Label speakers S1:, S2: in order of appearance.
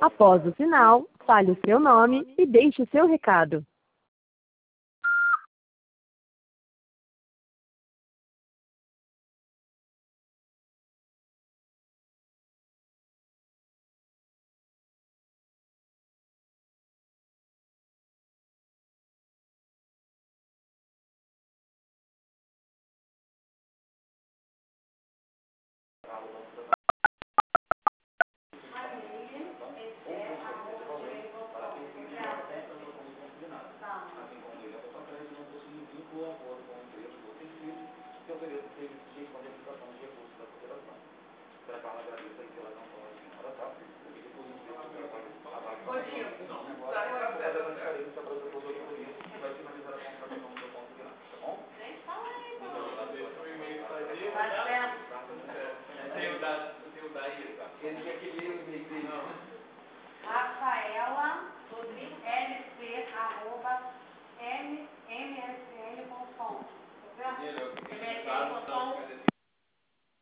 S1: Após o sinal, fale o seu nome e deixe o seu recado.
S2: Rafaela LC@msn.com.